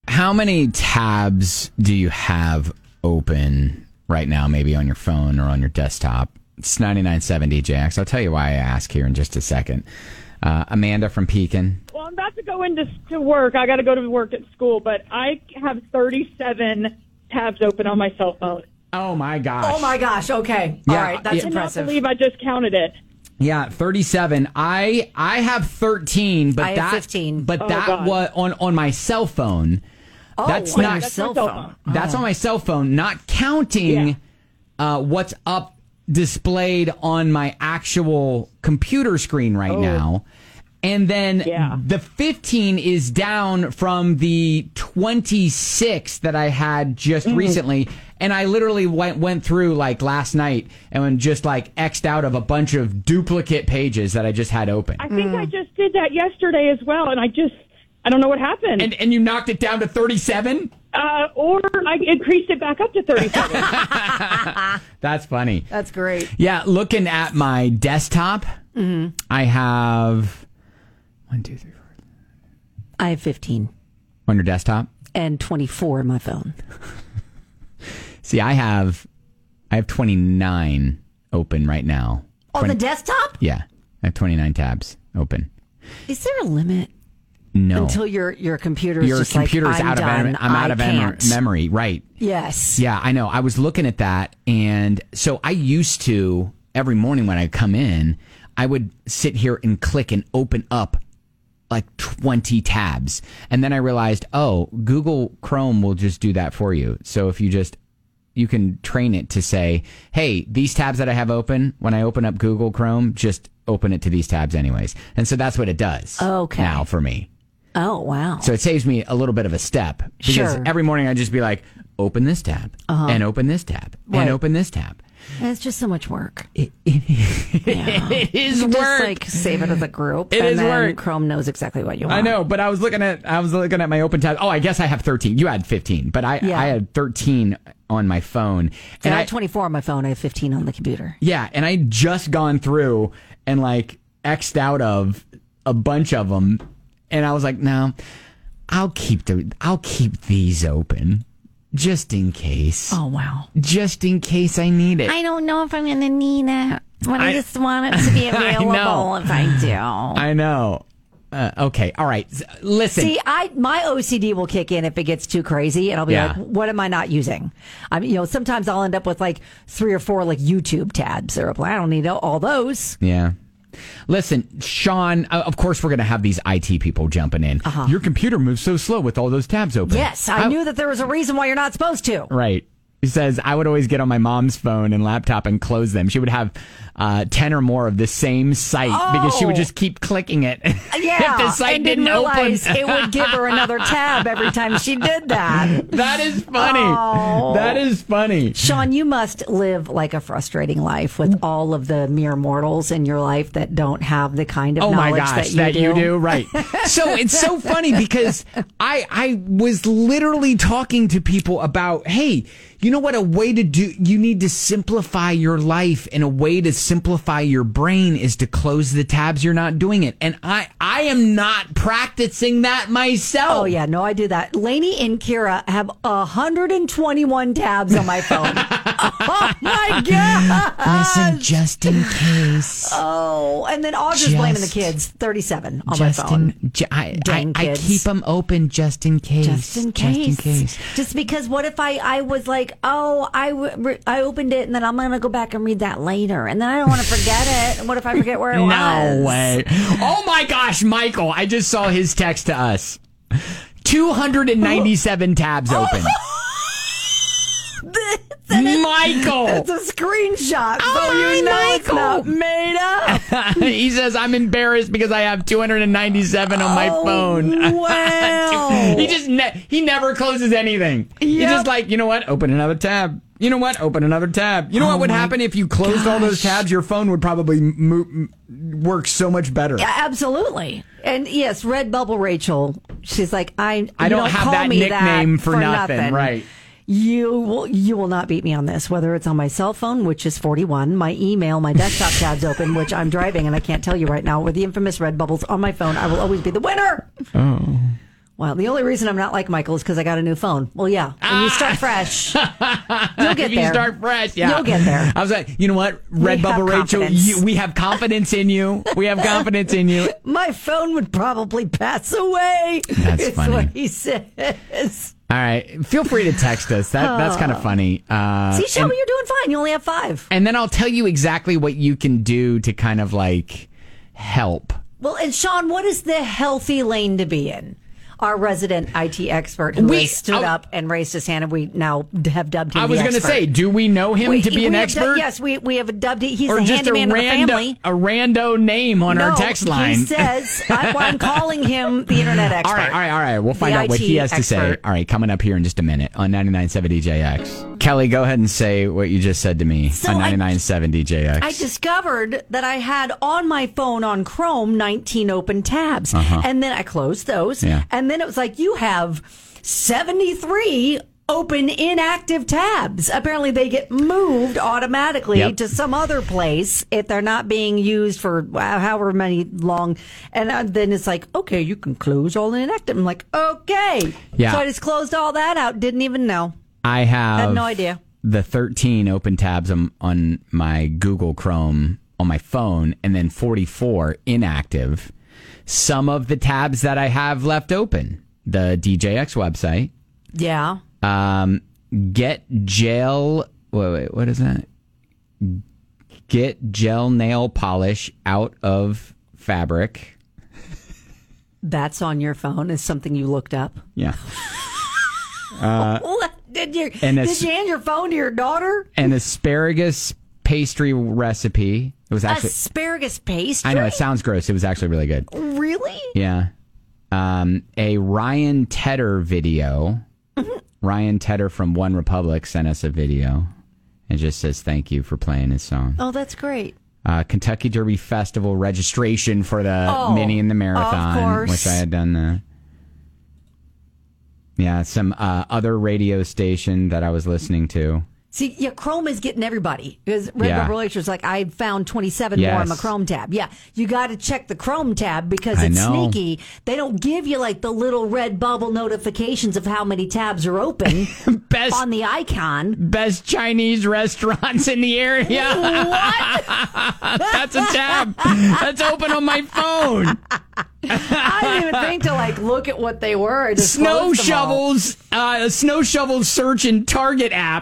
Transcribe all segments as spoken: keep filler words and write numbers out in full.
how many tabs do you have open right now, maybe on your phone or on your desktop? It's ninety-nine point seven D J X. I'll tell you why I ask here in just a second. Uh, Amanda from Pekin. Well, I'm about to go into to work. I got to go to work at school, but I have thirty-seven tabs open on my cell phone. Oh, my gosh. Oh, my gosh. Okay. Yeah, All right. That's I impressive. cannot believe I just counted it. Yeah, thirty-seven. I I have thirteen, but I have that fifteen. But Oh, that God. was on on my cell phone. Oh, that's on not your That's cell my cell phone. phone. That's on my cell phone, not counting Yeah. uh, what's up displayed on my actual computer screen right Oh. now. And then Yeah. the fifteen is down from the twenty-six that I had just Mm. recently. And I literally went went through like last night and just like X'd out of a bunch of duplicate pages that I just had open. I think I just did that yesterday as well, and I just, I don't know what happened. And and you knocked it down to thirty-seven? uh, or I increased it back up to thirty-seven. That's funny. That's great. Yeah, looking at my desktop, I have one, two, three, four. I have fifteen On your desktop? and twenty-four in my phone. See, I have I have twenty-nine open right now. On the desktop? Yeah, I have twenty-nine tabs open. Is there a limit No. until your your computer's Your just computer's like, I'm out of done. em- I'm out I of em- can't. memory, right? Yes. Yeah, I know. I was looking at that, and so I used to every morning when I come in, I would sit here and click and open up like twenty tabs, and then I realized, oh, Google Chrome will just do that for you. So if you just you can train it to say, hey, these tabs that I have open, when I open up Google Chrome, just open it to these tabs anyways. And so that's what it does Okay. now for me. Oh, wow. So it saves me a little bit of a step. Because Sure. every morning I just be like, open this tab, and open this tab, Right. and open this tab. It's just so much work. It, it, it is You work. just like save it as a group. It and is then work. Chrome knows exactly what you want. I know, but I was looking at I was looking at my open tab. Oh, I guess I have thirteen. You had fifteen, but I Yeah. I had thirteen on my phone. And I I have twenty-four on my phone. I have fifteen on the computer. yeah, and I just gone through and like X'd out of a bunch of them, and I was like, no, I'll keep the I'll keep these open just in case. Oh, wow. Just in case I need it. I don't know if I'm going to need it, but I, I- just want it to be I available know. if I do. I know. Uh, okay, all right. S- Listen. See, I my O C D will kick in if it gets too crazy, and I'll be Yeah. like, "What am I not using?" I mean, you know, sometimes I'll end up with like three or four like YouTube tabs. They're like, I don't need all those. Yeah. Listen, Sean, uh, of course we're going to have these I T people jumping in. Uh-huh. Your computer moves so slow with all those tabs open. Yes, I knew that there was a reason why you're not supposed to. Right. He says, I would always get on my mom's phone and laptop and close them. She would have uh, ten or more of the same site because she would Oh. just keep clicking it. Yeah, if the site and didn't, didn't realize open. it would give her another tab every time she did that. That is funny. Oh. That is funny. Sean, you must live like a frustrating life with all of the mere mortals in your life that don't have the kind of Oh my knowledge gosh, that you do. right? So it's so funny because I I was literally talking to people about, hey, you know what? A way to do you need to simplify your life, and a way to simplify your brain is to close the tabs you're not doing it. And I I am not practicing that myself. Oh, yeah, no, I do that. Lainey and Kira have one hundred twenty-one tabs on my phone. Oh, my God. Listen, just in case. Oh, and then Audra's blaming the Just- kids. thirty-seven on Just my phone. in, ju- I, I, Dang I kids. keep them open just in case. Just in case. Just in case. Just because what if I, I was like, oh, I, w- I opened it and then I'm going to go back and read that later. And then I don't want to forget it. And what if I forget where it was? No way. Oh my gosh, Michael, I just saw his text to us. two hundred ninety-seven tabs open. Michael! It's a screenshot. Oh, so you know Michael. it's not made up. He says, I'm embarrassed because I have two hundred ninety-seven on my Oh, phone. wow. he just ne- he never closes anything. He's Yep. just like, you know what? Open another tab. You know what? Open another tab. You know Oh what would my happen if you closed all those gosh. tabs? Your phone would probably mo- m- work so much better. Yeah, absolutely. And yes, Red Bubble Rachel, she's like, I, I you don't have call that me nickname that for nothing, right. You will, you will not beat me on this, whether it's on my cell phone, which is forty-one, my email, my desktop tabs open, which I'm driving and I can't tell you right now, with the infamous red bubbles on my phone. I will always be the winner. Oh. Well, the only reason I'm not like Michael is because I got a new phone. Well, yeah. When ah. you start fresh, you'll get if you there. start fresh, yeah. You'll get there. I was like, you know what? Redbubble Rachel, you, we have confidence in you. We have confidence in you. My phone would probably pass away. That's is funny. what he says. All right. Feel free to text us. That That's kind of funny. Uh, See, Shelby, you're doing fine. You only have five. And then I'll tell you exactly what you can do to kind of like help. Well, and Sean, what is the healthy lane to be in? Our resident I T expert who we, has stood oh, up and raised his hand, and we now have dubbed him I was going to say, do we know him we, to be an expert? Du- yes, we, we have dubbed him. He's or the just handyman a of the rando, family. a rando name on no, our text line. He says, I, well, I'm calling him the internet expert. All right, all right, all right. We'll find the out what I T he has to say. expert. All right, coming up here in just a minute on ninety-nine point seven D J X. Kelly, go ahead and say what you just said to me So on ninety-nine point seven D J X. I discovered that I had on my phone on Chrome nineteen open tabs. Uh-huh. And then I closed those. Yeah. And then it was like, you have seventy-three open inactive tabs. Apparently they get moved automatically Yep. to some other place if they're not being used for however many long. And uh, then it's like, okay, you can close all the inactive. I'm like, okay. Yeah. So I just closed all that out. Didn't even know. I have Had no idea. the thirteen open tabs on, on my Google Chrome on my phone and then forty-four inactive. Some of the tabs that I have left open, the D J X website. Yeah. Um, get gel. Wait, wait, what is that? Get gel nail polish out of fabric. That's on your phone is something you looked up. Yeah. Uh, What? Did you and did as- you hand your phone to your daughter? An asparagus pastry recipe. It was actually. Asparagus pastry. I know it sounds gross. It was actually really good. Really? Yeah. Um, a Ryan Tedder video. Ryan Tedder from One Republic sent us a video. It just says thank you for playing his song. Oh, that's great. Uh, Kentucky Derby Festival registration for the Oh, mini and the marathon, of course. which I had done. The, yeah, some uh, other radio station that I was listening to. See, yeah, Chrome is getting everybody. Because Red Yeah. Bubble Rachel's like, I found twenty-seven Yes. more on the Chrome tab. Yeah, you got to check the Chrome tab because I it's know. sneaky. They don't give you like the little red bubble notifications of how many tabs are open Best on the icon. best Chinese restaurants in the area. What? That's a tab. That's open on my phone. I didn't even think to like look at what they were. I just Snow closed them all. shovels. Uh, snow shovels search in Target app.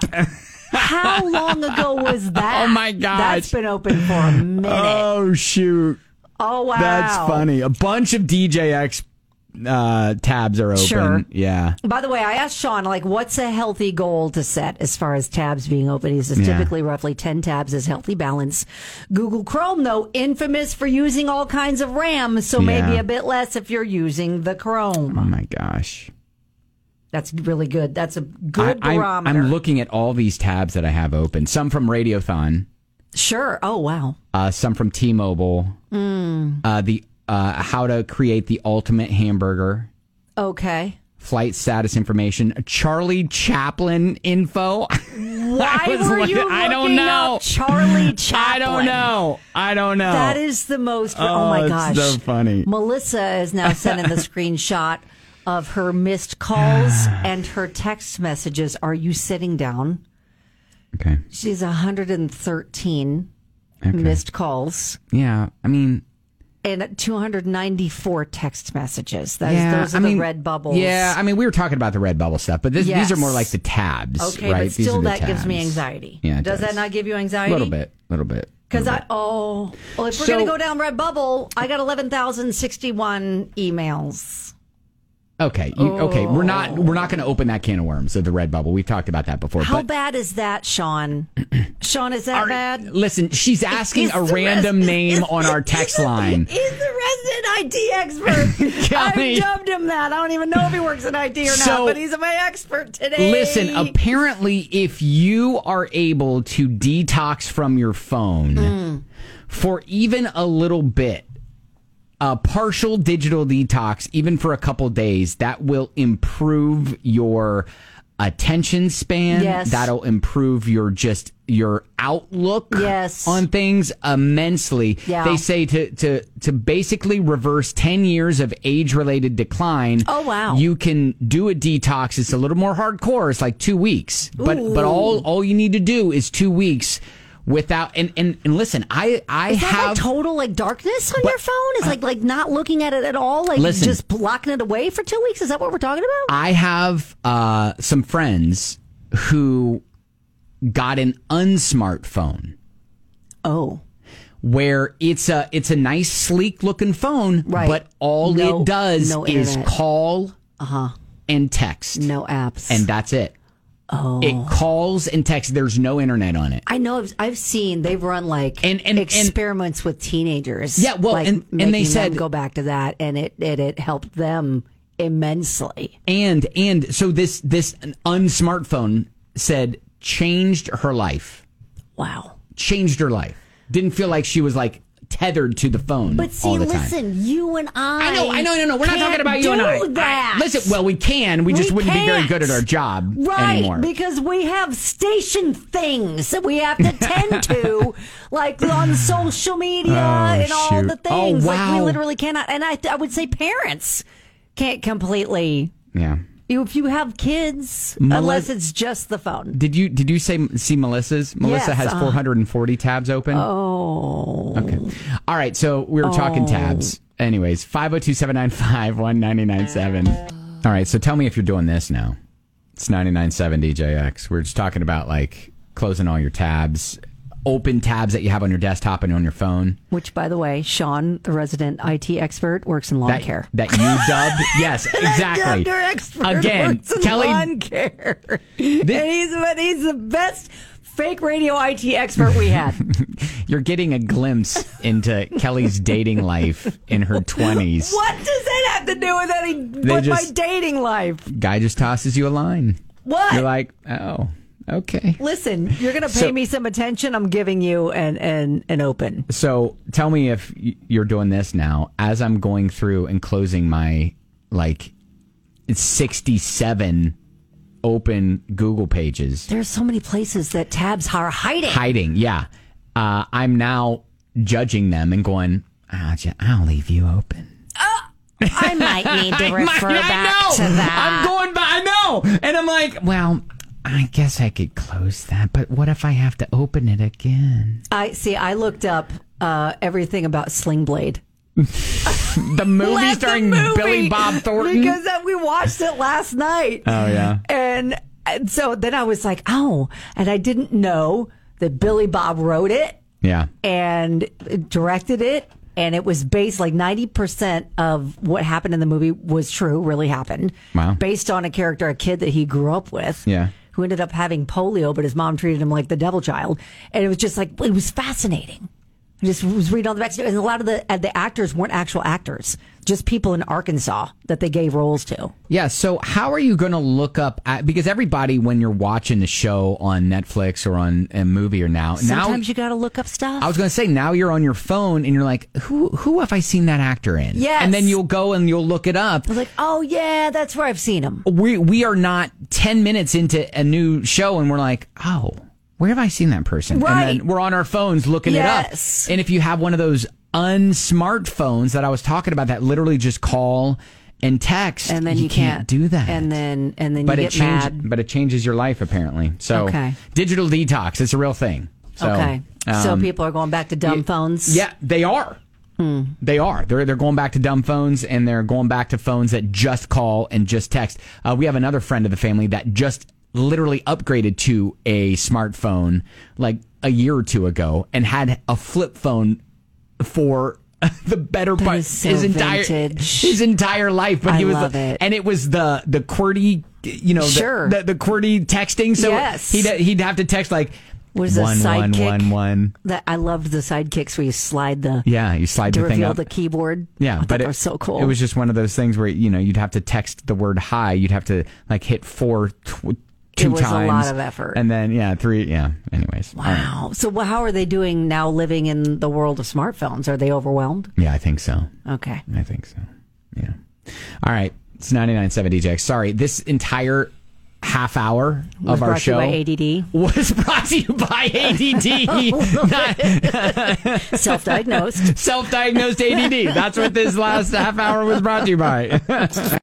How long ago was that? Oh, my gosh. That's been open for a minute. Oh shoot. Oh wow, That's funny. A bunch of D J X uh, tabs are open. Sure. Yeah. By the way, I asked Sean, like, what's a healthy goal to set as far as tabs being open? He says Yeah. typically roughly ten tabs is healthy balance. Google Chrome, though, infamous for using all kinds of RAM, so maybe Yeah. a bit less if you're using the Chrome. Oh my gosh. That's really good. That's a good I, barometer. I'm looking at all these tabs that I have open. Some from Radiothon. Sure. Oh, wow. Uh, some from T-Mobile. Mm. Uh, the uh, how to create the ultimate hamburger. Okay. Flight status information. Charlie Chaplin info. Why I was were looking- you I don't looking know. up Charlie Chaplin? I don't know. I don't know. That is the most. Oh, Oh, my it's gosh. so funny. Melissa is now sending the screenshot of her missed calls and her text messages. Are you sitting down? Okay. She's one hundred thirteen Okay. missed calls Yeah. I mean, and two hundred ninety-four text messages. Those, yeah, those are I the mean, red bubbles. Yeah, I mean, we were talking about the red bubble stuff, but this, Yes. these are more like the tabs, Okay, right? but These are still, the that gives me tabs. anxiety. Yeah, it does, does. that not give you A anxiety? little bit, a little bit. Because little I bit. oh well, if we're So- gonna go down red bubble, I got eleven thousand sixty-one emails. Okay, you, okay, we're not we're not going to open that can of worms of the red bubble. We've talked about that before. How but bad is that, Sean? Sean, is that Are- bad? Listen, she's asking He's a the random res- name on our text line. He's the resident I T expert. Kelly. I dubbed him that. I don't even know if he works in I T or So- not, but he's my expert today. Listen, apparently, if you are able to detox from your phone Mm. for even a little bit, a partial digital detox, even for a couple days, that will improve your attention span. Yes. That'll improve your just your outlook Yes. on things immensely. Yeah. They say to to to basically reverse ten years of age-related decline. Oh, wow. You can do a detox. It's a little more hardcore. It's like two weeks. But Ooh. but all all you need to do is two weeks without and and, and listen, I I Is that have like total like darkness on But- your phone? Is like like not looking at it at all? Like Listen. just blocking it away for two weeks? Is that what we're talking about? I have uh, some friends who got an unsmartphone Oh. where it's a it's a nice sleek looking phone, Right. but all No- it does no is internet. call Uh-huh. and text, No apps. and that's it. oh. It calls and texts. There's no internet on it. I know I've, I've seen they've run like And- and- and- experiments with teenagers. Yeah, well, like and- and making they said- them go back to that, and it, it it helped them immensely. And and so this this unsmartphone said changed her life. Wow. Changed her life. Didn't feel like she was like tethered to the phone But see, all the time. listen, you and I. I know, I know, no, no. We're not can't talking about you and do I. That. I- Listen, well, we can. We just We wouldn't be very can't. good at our job Right, anymore. because we have station things that we have to tend to, like on social media and all shoot. the things. Oh, Like we wow. literally cannot. And I, I would say parents can't completely. yeah. You, if you have kids, Meli- unless it's just the phone. Did you did you say see Melissa's? Melissa Yes, has uh, four hundred forty tabs open. Oh, Okay. All right. So we were talking tabs. Anyways, five oh two, seven nine five, one nine nine seven. All right. So tell me if you're doing this now. It's ninety-nine point seven D J X. We're just talking about like closing all your tabs, open tabs that you have on your desktop and on your phone. which, by the way, Sean, the resident I T expert, works in lawn That, care. that you dubbed. Yes, exactly. Your expert Again, works in Kelly. lawn care, and he's but he's the best fake radio I T expert we had. You're getting a glimpse into Kelly's dating life in her twenties. What does that have to do with any with my just- dating life? Guy just tosses you a line. What? You're like, oh, okay. Listen, you're going to pay So- me some attention. I'm giving you an an an open. So tell me if y- you're doing this now as I'm going through and closing my like sixty-seven open Google pages. There's so many places that tabs are hiding. Hiding, yeah. Uh, I'm now judging them and going, I'll, ju- I'll leave you open. I might need to I refer might- I back know. to that. I'm going back. I know. And I'm like, well, I guess I could close that, but what if I have to open it again? I see. I looked up uh, everything about Sling Blade. The movie Left the starring movie Billy Bob Thornton. because uh, we watched it last night. Oh, yeah. and, and so then I was like, oh, and I didn't know that Billy Bob wrote it Yeah. and directed it. And it was based like ninety percent of what happened in the movie was true, really happened. Wow. Based on a character, a kid that he grew up with. Yeah. Who ended up having polio, but his mom treated him like the devil child. And it was just like, it was fascinating. I just was reading all the backstory. And a lot of the, uh, the actors weren't actual actors, just people in Arkansas that they gave roles to. Yeah. So how are you going to look up at, because everybody, when you're watching the show on Netflix or on a movie or now, Sometimes now you got to look up stuff. I was going to say, now you're on your phone and you're like, who who have I seen that actor in? Yes. And then you'll go and you'll look it up. I was like, oh, yeah, that's where I've seen him. We we are not ten minutes into a new show and we're like, oh, where have I seen that person? Right. And then we're on our phones looking Yes. it up. And if you have one of those unsmartphones that I was talking about that literally just call and text, And then you, can't, do that. And then, and then but you it get changes. mad. But it changes your life apparently. So Okay. digital detox, it's a real thing. So, okay. so um, people are going back to dumb y- phones? Yeah, they are. They are. They're they're going back to dumb phones and they're going back to phones that just call and just text. Uh, we have another friend of the family that just literally upgraded to a smartphone like a year or two ago and had a flip phone for the better part is so his entire vintage. his entire life. But I he was love the, it. and it was the the QWERTY, you know, the- Sure. the, the, QWERTY texting. So Yes. he'd he'd have to text like Was a one one sidekick. one one. That I loved the sidekicks where you slide the Yeah, you slide to the thing reveal up. the keyboard. Yeah, I thought but that it was so cool. It was just one of those things where you know you'd have to text the word hi. You'd have to like hit four tw- two It was a times. lot of effort. and then yeah, three. Yeah. Anyways, all right. Wow. So wh- how are they doing now living in the world of smartphones? Are they overwhelmed? Yeah, I think so. Okay. I think so. Yeah. All right. It's ninety-nine point seven D J. Sorry, this entire half hour Was of our brought to you show by A D D. was brought to you by A D D. Not- Self-diagnosed. Self-diagnosed A D D. That's what this last half hour was brought to you by.